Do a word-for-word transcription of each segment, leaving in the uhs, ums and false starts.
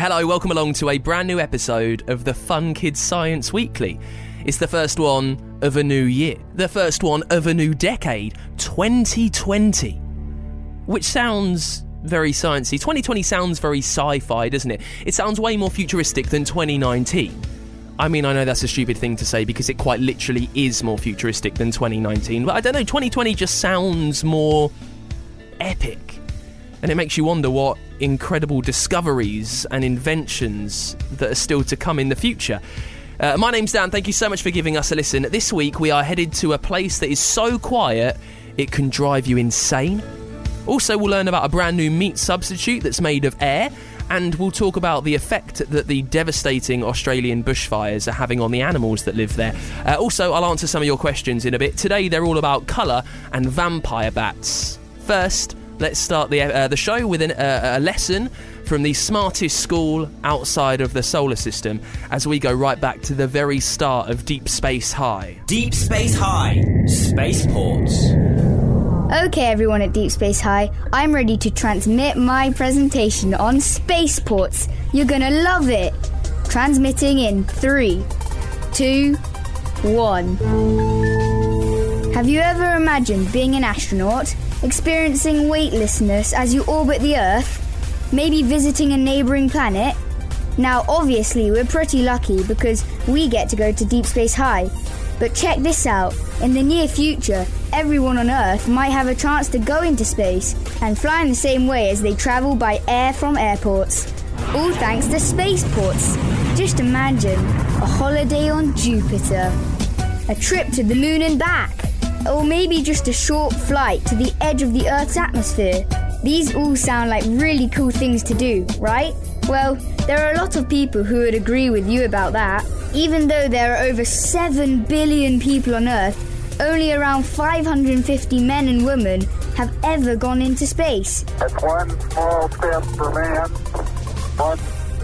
Hello, welcome along to a brand new episode of the Fun Kids Science Weekly. It's the first one of a new year, the first one of a new decade, twenty twenty, which sounds very sciencey. twenty twenty sounds very sci-fi, doesn't it? It sounds way more futuristic than twenty nineteen. I mean, I know that's a stupid thing to say because it quite literally is more futuristic than twenty nineteen, but I don't know, twenty twenty just sounds more epic. And it makes you wonder what incredible discoveries and inventions that are still to come in the future. Uh, my name's Dan, thank you so much for giving us a listen. This week we are headed to a place that is so quiet it can drive you insane. Also, we'll learn about a brand new meat substitute that's made of air, and we'll talk about the effect that the devastating Australian bushfires are having on the animals that live there. Uh, also, I'll answer some of your questions in a bit. Today they're all about colour and vampire bats. First, let's start the uh, the show with an, uh, a lesson from the smartest school outside of the solar system as we go right back to the very start of Deep Space High. Deep Space High, Spaceports. Okay, everyone at Deep Space High, I'm ready to transmit my presentation on spaceports. You're gonna love it. Transmitting in three, two, one. Have you ever imagined being an astronaut, experiencing weightlessness as you orbit the Earth, maybe visiting a neighbouring planet? Now, obviously, we're pretty lucky because we get to go to Deep Space High. But check this out. In the near future, everyone on Earth might have a chance to go into space and fly in the same way as they travel by air from airports. All thanks to spaceports. Just imagine a holiday on Jupiter, a trip to the moon and back, or maybe just a short flight to the edge of the Earth's atmosphere. These all sound like really cool things to do, right? Well, there are a lot of people who would agree with you about that. Even though there are over seven billion people on Earth, only around five hundred fifty men and women have ever gone into space. That's one small step for man, one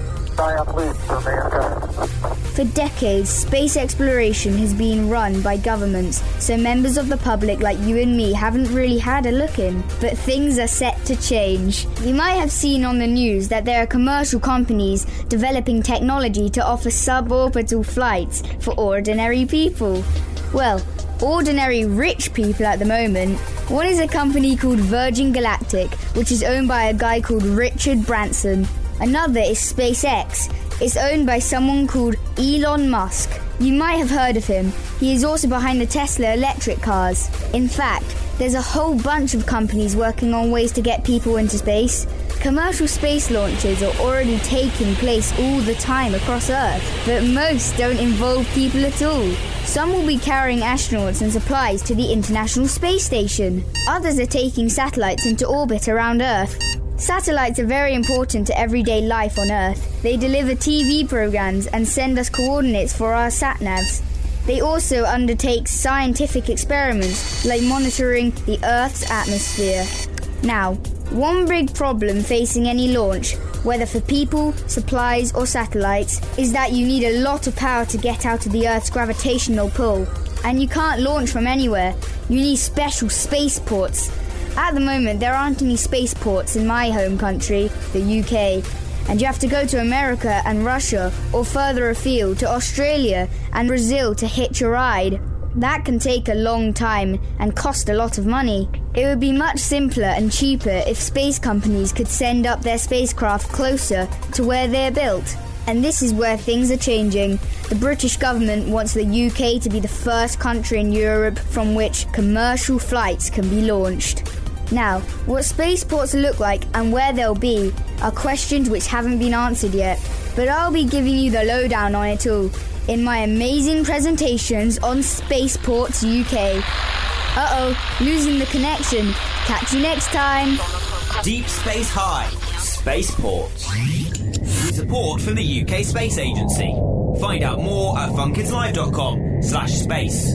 giant leap for mankind. For decades, space exploration has been run by governments, so members of the public like you and me haven't really had a look in. But things are set to change. You might have seen on the news that there are commercial companies developing technology to offer suborbital flights for ordinary people. Well, ordinary rich people at the moment. One is a company called Virgin Galactic, which is owned by a guy called Richard Branson. Another is SpaceX. It's owned by someone called Elon Musk. You might have heard of him. He is also behind the Tesla electric cars. In fact, there's a whole bunch of companies working on ways to get people into space. Commercial space launches are already taking place all the time across Earth, but most don't involve people at all. Some will be carrying astronauts and supplies to the International Space Station. Others are taking satellites into orbit around Earth. Satellites are very important to everyday life on Earth. They deliver T V programs and send us coordinates for our sat-navs. They also undertake scientific experiments like monitoring the Earth's atmosphere. Now, one big problem facing any launch, whether for people, supplies or satellites, is that you need a lot of power to get out of the Earth's gravitational pull. And you can't launch from anywhere. You need special spaceports. At the moment, there aren't any spaceports in my home country, the U K, and you have to go to America and Russia or further afield to Australia and Brazil to hitch a ride. That can take a long time and cost a lot of money. It would be much simpler and cheaper if space companies could send up their spacecraft closer to where they're built. And this is where things are changing. The British government wants the U K to be the first country in Europe from which commercial flights can be launched. Now, what spaceports look like and where they'll be are questions which haven't been answered yet, but I'll be giving you the lowdown on it all in my amazing presentations on Spaceports U K. Uh-oh, losing the connection. Catch you next time. Deep Space High, Spaceports. With support from the U K Space Agency. Find out more at funkidslive.com slash space.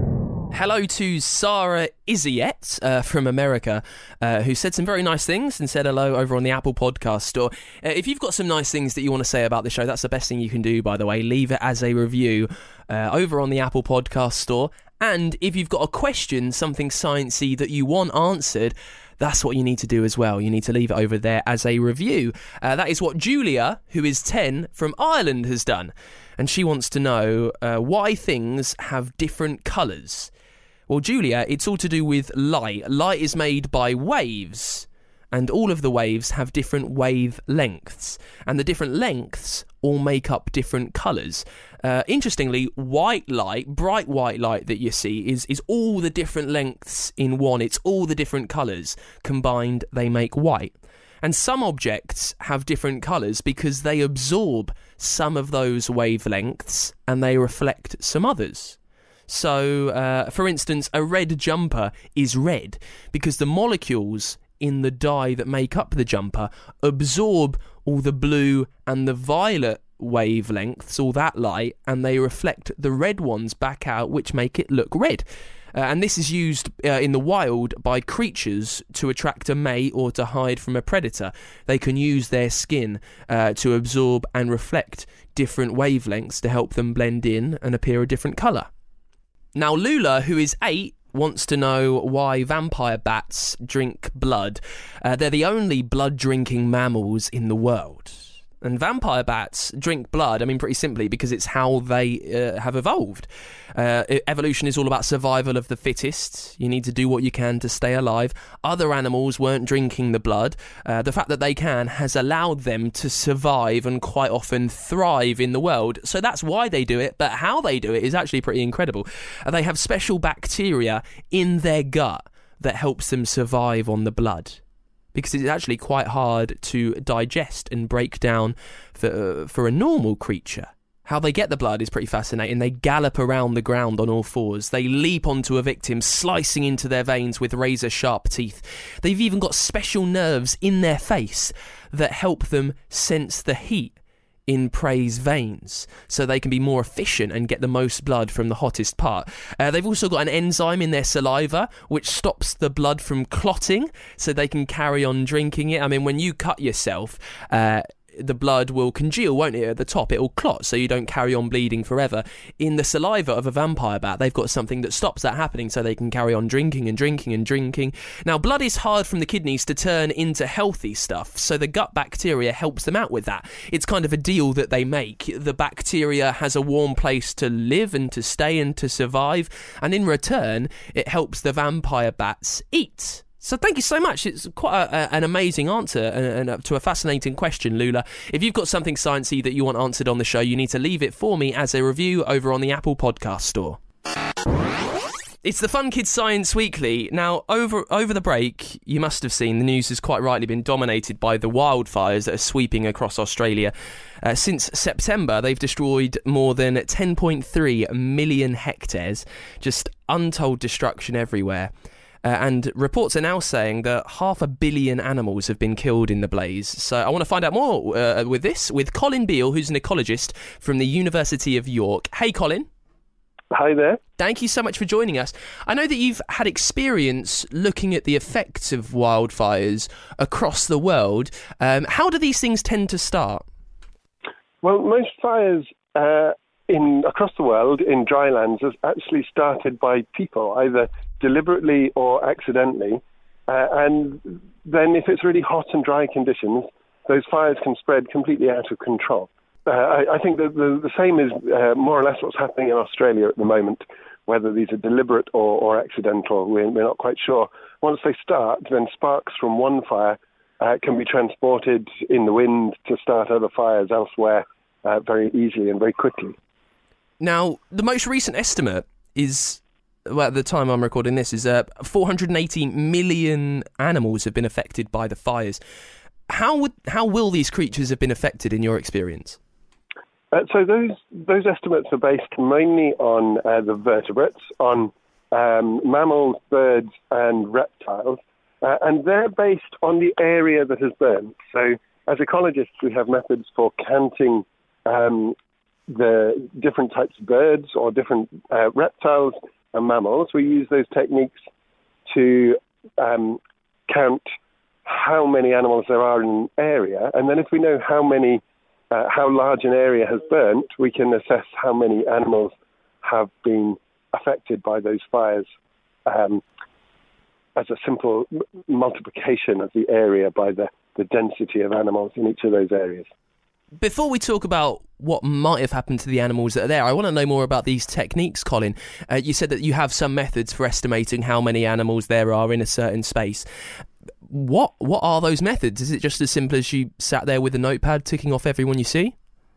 Hello to Sarah Iziette uh, from America, uh, who said some very nice things and said hello over on the Apple Podcast Store. Uh, if you've got some nice things that you want to say about the show, that's the best thing you can do, by the way. Leave it as a review uh, over on the Apple Podcast Store. And if you've got a question, something sciencey that you want answered, that's what you need to do as well. You need to leave it over there as a review. Uh, that is what Julia, who is ten, from Ireland, has done. And she wants to know uh, why things have different colours. Well, Julia, it's all to do with light. Light is made by waves, and all of the waves have different wavelengths. And the different lengths all make up different colours. Uh, interestingly, white light, bright white light that you see is, is all the different lengths in one. It's all the different colours. Combined, they make white. And some objects have different colours because they absorb some of those wavelengths and they reflect some others. So, uh, for instance, a red jumper is red because the molecules in the dye that make up the jumper absorb all the blue and the violet wavelengths, all that light, and they reflect the red ones back out, which make it look red. Uh, and this is used uh, in the wild by creatures to attract a mate or to hide from a predator. They can use their skin uh, to absorb and reflect different wavelengths to help them blend in and appear a different colour. Now, Lula, who is eight, wants to know why vampire bats drink blood. Uh, they're the only blood-drinking mammals in the world. And vampire bats drink blood, I mean, pretty simply, because it's how they uh, have evolved. Uh, evolution is all about survival of the fittest. You need to do what you can to stay alive. Other animals weren't drinking the blood. Uh, the fact that they can has allowed them to survive and quite often thrive in the world. So that's why they do it, but how they do it is actually pretty incredible. Uh, they have special bacteria in their gut that helps them survive on the blood, because it's actually quite hard to digest and break down for, uh, for a normal creature. How they get the blood is pretty fascinating. They gallop around the ground on all fours. They leap onto a victim, slicing into their veins with razor-sharp teeth. They've even got special nerves in their face that help them sense the heat in prey's veins, so they can be more efficient and get the most blood from the hottest part. Uh, they've also got an enzyme in their saliva which stops the blood from clotting, so they can carry on drinking it. I mean, when you cut yourself, uh, the blood will congeal, won't it, at the top? It will clot, so you don't carry on bleeding forever. In the saliva of a vampire bat, they've got something that stops that happening, so they can carry on drinking and drinking and drinking. Now, blood is hard from the kidneys to turn into healthy stuff, so the gut bacteria helps them out with that. It's kind of a deal that they make. The bacteria has a warm place to live and to stay and to survive, and in return, it helps the vampire bats eat. So thank you so much. It's quite a, a, an amazing answer and, and to a fascinating question, Lula. If you've got something sciencey that you want answered on the show, you need to leave it for me as a review over on the Apple Podcast Store. It's the Fun Kids Science Weekly. Now, over over the break, you must have seen the news has quite rightly been dominated by the wildfires that are sweeping across Australia. Uh, since September, they've destroyed more than ten point three million hectares. Just untold destruction everywhere. Uh, and reports are now saying that half a billion animals have been killed in the blaze. So I want to find out more uh, with this, with Colin Beale, who's an ecologist from the University of York. Hey, Colin. Hi there. Thank you so much for joining us. I know that you've had experience looking at the effects of wildfires across the world. Um, how do these things tend to start? Well, most fires uh, in across the world in drylands has actually started by people, either deliberately or accidentally, uh, and then if it's really hot and dry conditions, those fires can spread completely out of control. Uh, I, I think that the, the same is uh, more or less what's happening in Australia at the moment. Whether these are deliberate or, or accidental, we're, we're not quite sure. Once they start, then sparks from one fire uh, can be transported in the wind to start other fires elsewhere uh, very easily and very quickly. Now, the most recent estimate is, well, at the time I'm recording this, is uh, four hundred eighty million animals have been affected by the fires. How would how will these creatures have been affected in your experience? Uh, so those those estimates are based mainly on uh, the vertebrates, on um, mammals, birds, and reptiles, uh, and they're based on the area that has burned. So, as ecologists, we have methods for counting um, the different types of birds or different uh, reptiles and mammals. We use those techniques to um, count how many animals there are in an area, and then if we know how many, uh, how large an area has burnt, we can assess how many animals have been affected by those fires. Um, as a simple m- multiplication of the area by the, the density of animals in each of those areas. Before we talk about what might have happened to the animals that are there, I want to know more about these techniques, Colin. Uh, you said that you have some methods for estimating how many animals there are in a certain space. What what are those methods? Is it just as simple as you sat there with a notepad ticking off everyone you see?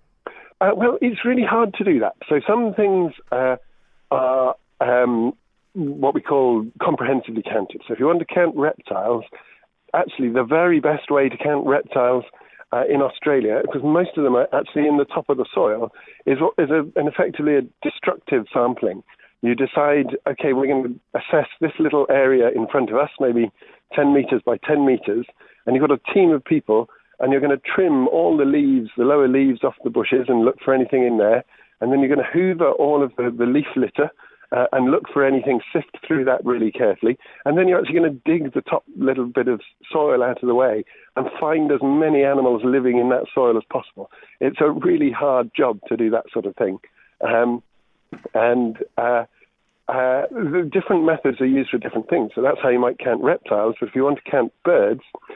Uh, well, it's really hard to do that. So some things uh, are um, what we call comprehensively counted. So if you want to count reptiles, actually the very best way to count reptiles Uh, in Australia, because most of them are actually in the top of the soil, is what is a, an effectively a destructive sampling. You decide, okay, we're going to assess this little area in front of us, maybe ten metres by ten metres, and you've got a team of people, and you're going to trim all the leaves, the lower leaves off the bushes and look for anything in there, and then you're going to hoover all of the, the leaf litter uh, and look for anything, sift through that really carefully, and then you're actually going to dig the top little bit of soil out of the way and find as many animals living in that soil as possible. It's a really hard job to do that sort of thing. Um, and uh, uh, the different methods are used for different things. So that's how you might count reptiles. But if you want to count birds,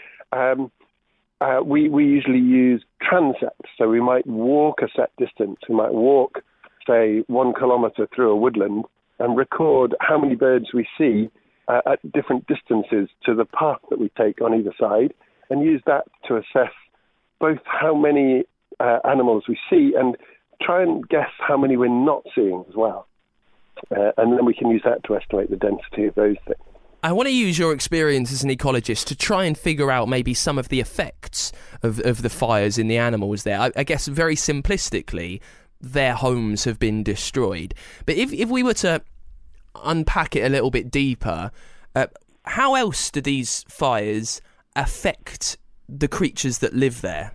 um, uh, we, we usually use transects. So we might walk a set distance. We might walk, say, one kilometre through a woodland and record how many birds we see uh, at different distances to the path that we take on either side, and use that to assess both how many uh, animals we see and try and guess how many we're not seeing as well. Uh, and then we can use that to estimate the density of those things. I want to use your experience as an ecologist to try and figure out maybe some of the effects of, of the fires in the animals there. I, I guess very simplistically, their homes have been destroyed. But if, if we were to unpack it a little bit deeper, uh, how else do these fires affect the creatures that live there?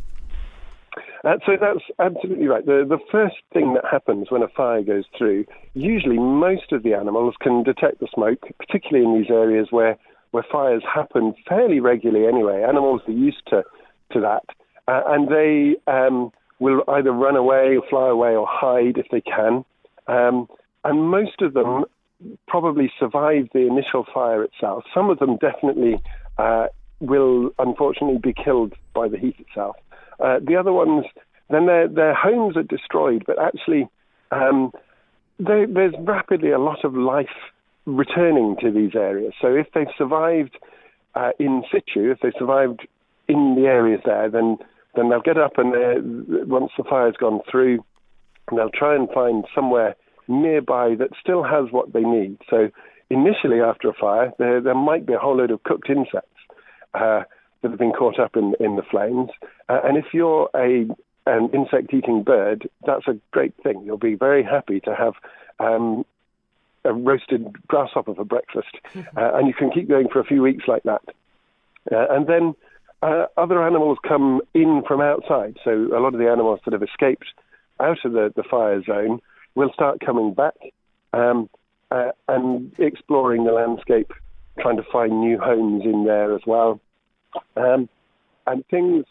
Uh, so that's absolutely right. The, the first thing that happens when a fire goes through, usually most of the animals can detect the smoke, particularly in these areas where, where fires happen fairly regularly anyway. Animals are used to, to that, uh, and they um, will either run away or fly away or hide if they can. Um, and most of them probably survive the initial fire itself. Some of them definitely uh, will unfortunately be killed by the heat itself. Uh, the other ones, then their their homes are destroyed, but actually um, they, there's rapidly a lot of life returning to these areas. So if they've survived uh, in situ, if they survived in the areas there, then then they'll get up and once the fire's gone through, they'll try and find somewhere nearby that still has what they need. So initially after a fire, there, there might be a whole load of cooked insects uh, that have been caught up in, in the flames. Uh, and if you're a an insect-eating bird, that's a great thing. You'll be very happy to have um, a roasted grasshopper for breakfast. Uh, and you can keep going for a few weeks like that. Uh, and then uh, other animals come in from outside. So a lot of the animals that have escaped out of the, the fire zone will start coming back um, uh, and exploring the landscape, trying to find new homes in there as well. Um, and things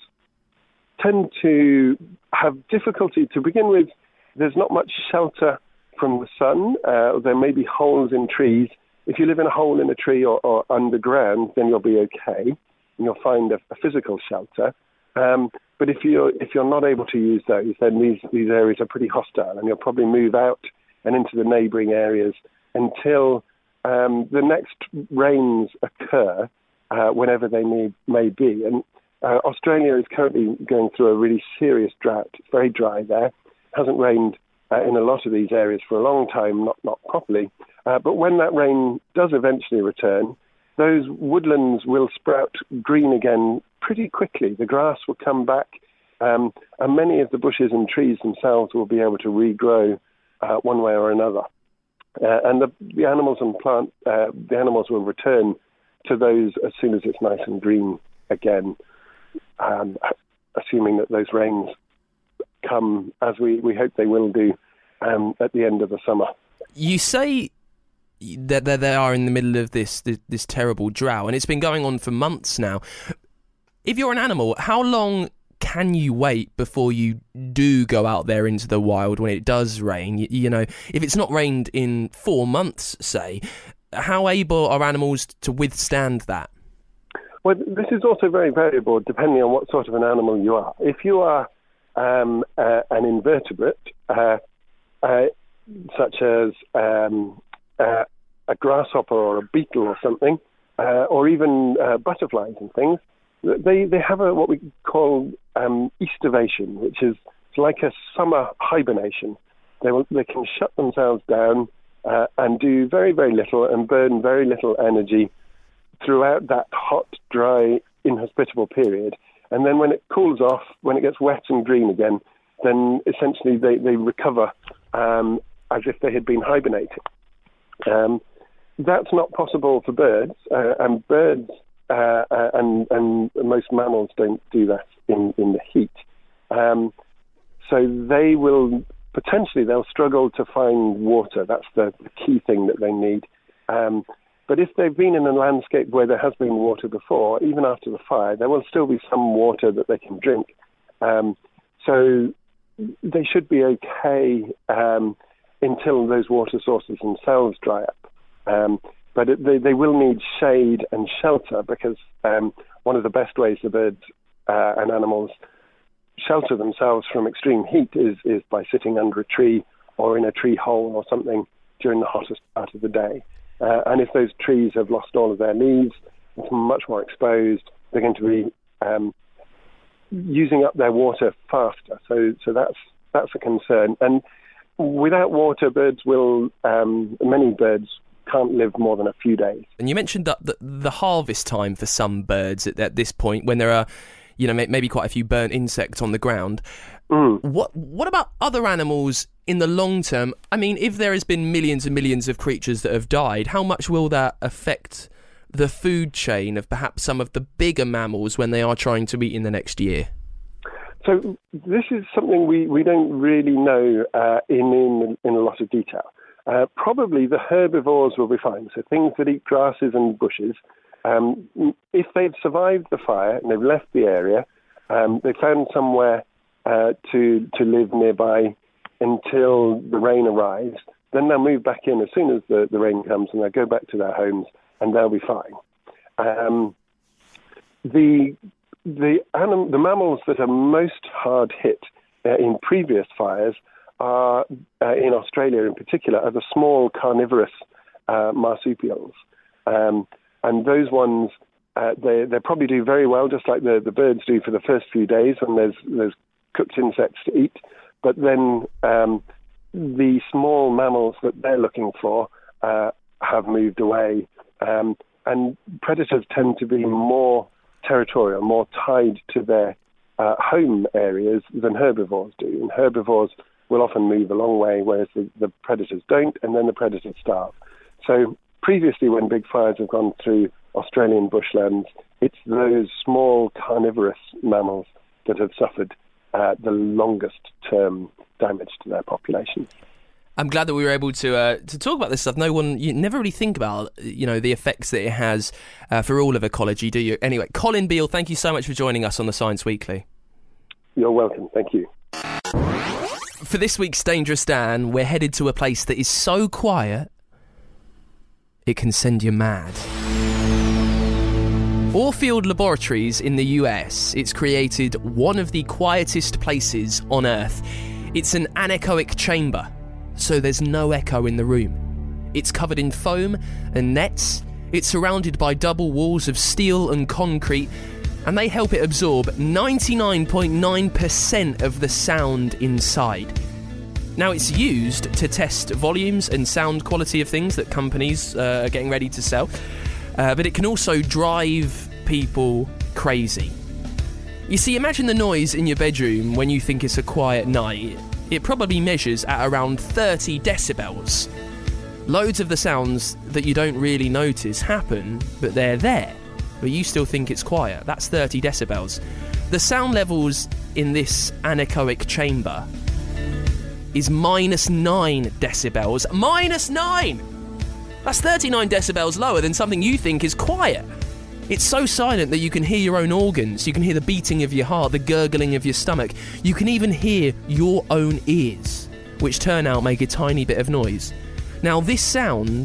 tend to have difficulty to begin with. There's not much shelter from the sun. Uh, there may be holes in trees. If you live in a hole in a tree or, or underground, then you'll be okay, and you'll find a, a physical shelter. Um, but if you're if you're not able to use those, then these these areas are pretty hostile, and you'll probably move out and into the neighbouring areas until um, the next rains occur, uh, whenever they may may be. And uh, Australia is currently going through a really serious drought. It's very dry there. It hasn't rained uh, in a lot of these areas for a long time, not not properly. Uh, but when that rain does eventually return, those woodlands will sprout green again pretty quickly. The grass will come back, um, and many of the bushes and trees themselves will be able to regrow uh, one way or another. Uh, and the, the animals and plant, uh, the animals will return to those as soon as it's nice and green again, um, assuming that those rains come as we, we hope they will do um, at the end of the summer. You say that they are in the middle of this, this this terrible drought, and it's been going on for months now. If you're an animal, how long can you wait before you do go out there into the wild when it does rain? You, you know, if it's not rained in four months, say, how able are animals to withstand that? Well, this is also very variable depending on what sort of an animal you are. If you are um, uh, an invertebrate, uh, uh, such as um, uh, a grasshopper or a beetle or something, uh, or even uh, butterflies and things, they, they have a, what we call um, estivation, which is like a summer hibernation. They, will, they can shut themselves down uh, and do very, very little and burn very little energy throughout that hot, dry, inhospitable period. And then when it cools off, when it gets wet and green again, then essentially they, they recover um, as if they had been hibernating. Um, that's not possible for birds, uh, and birds uh, uh, and, and most mammals don't do that in, in the heat. Um, so they will, potentially, they'll struggle to find water. That's the, the key thing that they need. Um, But if they've been in a landscape where there has been water before, even after the fire, there will still be some water that they can drink. Um, so they should be okay um, until those water sources themselves dry up. Um, but it, they, they will need shade and shelter because um, one of the best ways the birds uh, and animals shelter themselves from extreme heat is, is by sitting under a tree or in a tree hole or something during the hottest part of the day. Uh, and if those trees have lost all of their leaves, it's much more exposed. They're going to be um, using up their water faster. So, so that's that's a concern. And without water, birds will. Um, many birds can't live more than a few days. And you mentioned that the, the harvest time for some birds at, at this point, when there are, you know, maybe quite a few burnt insects on the ground. Mm. What what about other animals in the long term? I mean, if there has been millions and millions of creatures that have died, how much will that affect the food chain of perhaps some of the bigger mammals when they are trying to eat in the next year? So this is something we, we don't really know uh, in, in in a lot of detail. Uh, probably the herbivores will be fine, so things that eat grasses and bushes. Um, if they've survived the fire and they've left the area, um, they found somewhere uh, to to live nearby until the rain arrives, then they'll move back in as soon as the, the rain comes and they'll go back to their homes and they'll be fine. Um, the the, anim- the mammals that are most hard hit uh, in previous fires are, uh, in Australia in particular, are the small carnivorous uh, marsupials. Um, and those ones, uh, they, they probably do very well, just like the, the birds do for the first few days when there's, there's cooked insects to eat. But then um, the small mammals that they're looking for uh, have moved away. Um, and predators tend to be more territorial, more tied to their uh, home areas than herbivores do. And herbivores will often move a long way, whereas the, the predators don't, and then the predators starve. So previously, when big fires have gone through Australian bushlands, it's those small carnivorous mammals that have suffered Uh, the longest term damage to their population. I'm glad that we were able to uh, to talk about this stuff. No one, you never really think about, you know, the effects that it has uh, for all of ecology, do you? Anyway, Colin Beale, thank you so much for joining us on the Science Weekly. You're welcome. Thank you. For this week's Dangerous Dan, we're headed to a place that is so quiet it can send you mad. Orfield Laboratories in the U S, it's created one of the quietest places on Earth. It's an anechoic chamber, so there's no echo in the room. It's covered in foam and nets, it's surrounded by double walls of steel and concrete, and they help it absorb ninety-nine point nine percent of the sound inside. Now, it's used to test volumes and sound quality of things that companies uh, are getting ready to sell. Uh, but it can also drive people crazy. You see, imagine the noise in your bedroom when you think it's a quiet night. It probably measures at around thirty decibels. Loads of the sounds that you don't really notice happen, but they're there, but you still think it's quiet. That's thirty decibels. The sound levels in this anechoic chamber is minus nine decibels. Minus nine! That's thirty-nine decibels lower than something you think is quiet. It's so silent that you can hear your own organs. You can hear the beating of your heart, the gurgling of your stomach. You can even hear your own ears, which turn out make a tiny bit of noise. Now, this sound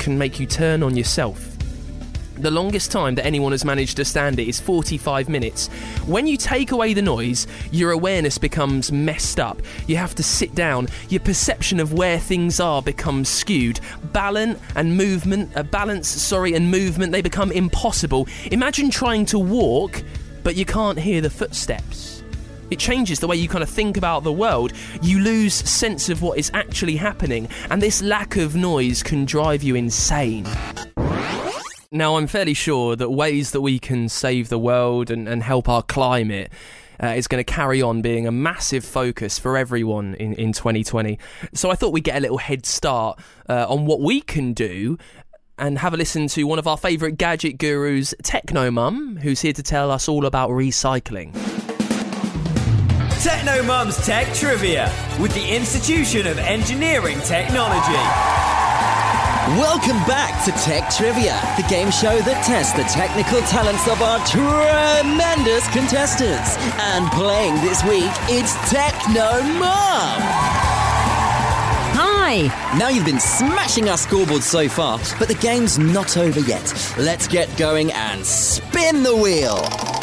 can make you turn on yourself. The longest time that anyone has managed to stand it is forty-five minutes. When you take away the noise, your awareness becomes messed up. You have to sit down. Your perception of where things are becomes skewed. Balance and movement, uh, balance, sorry, and movement, they become impossible. Imagine trying to walk, but you can't hear the footsteps. It changes the way you kind of think about the world. You lose sense of what is actually happening, and this lack of noise can drive you insane. Now, I'm fairly sure that ways that we can save the world and, and help our climate uh, is going to carry on being a massive focus for everyone in, in twenty twenty. So I thought we'd get a little head start uh, on what we can do and have a listen to one of our favourite gadget gurus, Technomum, who's here to tell us all about recycling. Technomum's Tech Trivia with the Institution of Engineering Technology. Welcome back to Tech Trivia, the game show that tests the technical talents of our tremendous contestants. And playing this week, it's Technomum. Hi. Now, you've been smashing our scoreboard so far, but the game's not over yet. Let's get going and spin the wheel.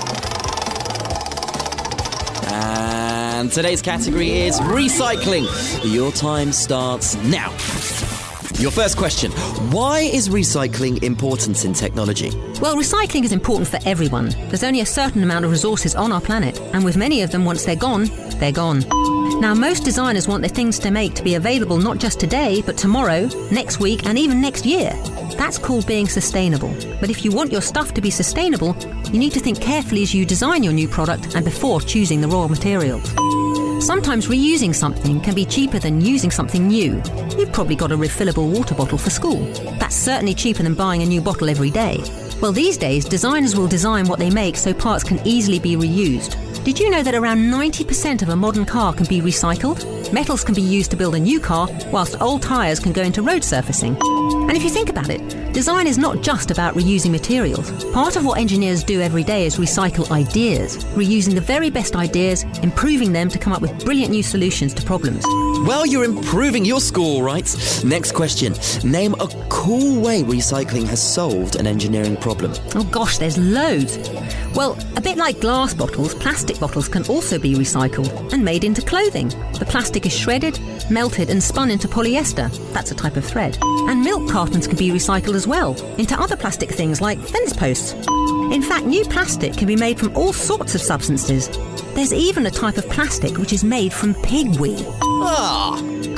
And today's category is recycling. Your time starts now. Your first question. Why is recycling important in technology? Well, recycling is important for everyone. There's only a certain amount of resources on our planet, and with many of them, once they're gone, they're gone. Now, most designers want their things to make to be available not just today, but tomorrow, next week, and even next year. That's called being sustainable. But if you want your stuff to be sustainable, you need to think carefully as you design your new product and before choosing the raw materials. Sometimes reusing something can be cheaper than using something new. You've probably got a refillable water bottle for school. That's certainly cheaper than buying a new bottle every day. Well, these days, designers will design what they make so parts can easily be reused. Did you know that around ninety percent of a modern car can be recycled? Metals can be used to build a new car, whilst old tyres can go into road surfacing. And if you think about it, design is not just about reusing materials. Part of what engineers do every day is recycle ideas, reusing the very best ideas, improving them to come up with brilliant new solutions to problems. Well, you're improving your score, right? Next question. Name a cool way recycling has solved an engineering problem. Oh gosh, there's loads. Well, a bit like glass bottles, plastic bottles can also be recycled and made into clothing. The plastic is shredded, melted and spun into polyester. That's a type of thread. And milk cartons can be recycled as well, into other plastic things like fence posts. In fact, new plastic can be made from all sorts of substances. There's even a type of plastic which is made from pig wee. Ah,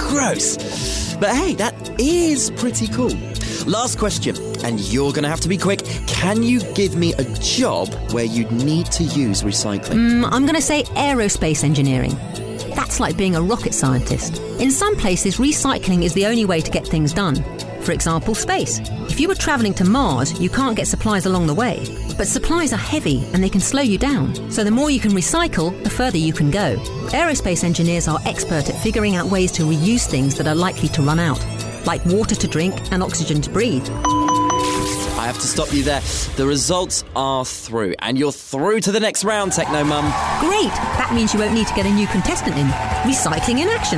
gross. But hey, that is pretty cool. Last question, and you're going to have to be quick. Can you give me a job where you'd need to use recycling? Mm, I'm going to say aerospace engineering. That's like being a rocket scientist. In some places, recycling is the only way to get things done. For example, space. If you were travelling to Mars, you can't get supplies along the way. But supplies are heavy and they can slow you down. So the more you can recycle, the further you can go. Aerospace engineers are expert at figuring out ways to reuse things that are likely to run out, like water to drink and oxygen to breathe. I have to stop you there. The results are through, and you're through to the next round, Technomum. Great! That means you won't need to get a new contestant in. Recycling in action.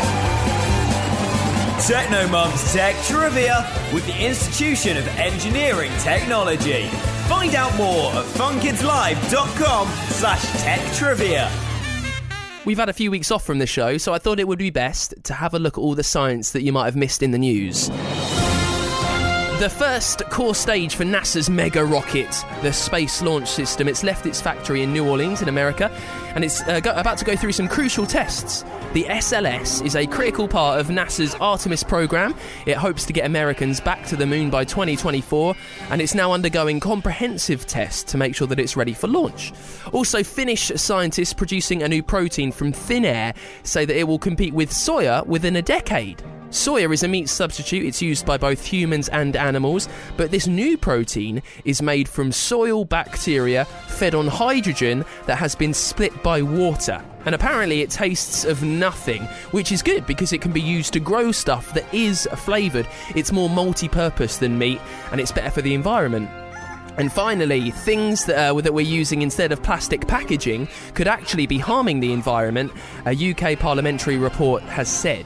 Technomum's Tech Trivia with the Institution of Engineering Technology. Find out more at funkidslive.com slash tech trivia. We've had a few weeks off from the show, so I thought it would be best to have a look at all the science that you might have missed in the news. The first core stage for NASA's mega rocket, the Space Launch System, it's left its factory in New Orleans in America, and it's uh, go- about to go through some crucial tests. The S L S is a critical part of NASA's Artemis program. It hopes to get Americans back to the moon by twenty twenty-four, and it's now undergoing comprehensive tests to make sure that it's ready for launch. Also, Finnish scientists producing a new protein from thin air say that it will compete with soya within a decade. Soya is a meat substitute. It's used by both humans and animals, but this new protein is made from soil bacteria fed on hydrogen that has been split by water. And apparently it tastes of nothing, which is good because it can be used to grow stuff that is flavoured. It's more multi-purpose than meat, and it's better for the environment. And finally, things that, uh, that we're using instead of plastic packaging could actually be harming the environment, a U K parliamentary report has said.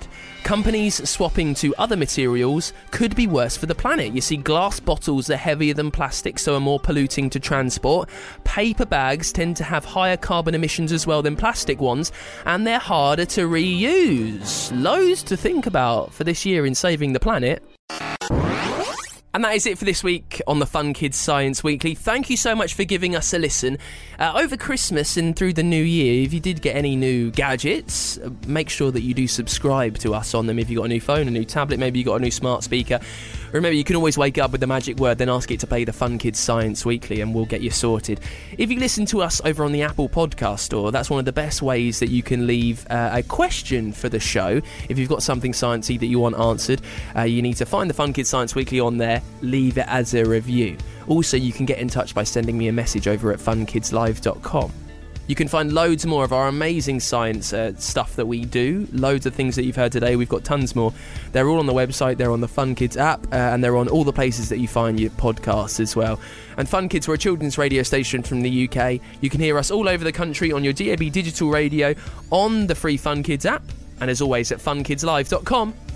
Companies swapping to other materials could be worse for the planet. You see, glass bottles are heavier than plastic, so are more polluting to transport. Paper bags tend to have higher carbon emissions as well than plastic ones, and they're harder to reuse. Loads to think about for this year in saving the planet. And that is it for this week on the Fun Kids Science Weekly. Thank you so much for giving us a listen. Uh, over Christmas and through the new year, if you did get any new gadgets, uh, make sure that you do subscribe to us on them. If you've got a new phone, a new tablet, maybe you've got a new smart speaker. Remember, you can always wake up with the magic word, then ask it to play the Fun Kids Science Weekly, and we'll get you sorted. If you listen to us over on the Apple Podcast Store, that's one of the best ways that you can leave uh, a question for the show. If you've got something sciencey that you want answered, uh, you need to find the Fun Kids Science Weekly on there, leave it as a review. Also, you can get in touch by sending me a message over at fun kids live dot com. You can find loads more of our amazing science uh, stuff that we do. Loads of things that you've heard today. We've got tons more. They're all on the website. They're on the Fun Kids app. Uh, and they're on all the places that you find your podcasts as well. And Fun Kids, we're a children's radio station from the U K. You can hear us all over the country on your D A B digital radio, on the free Fun Kids app. And as always, at fun kids live dot com.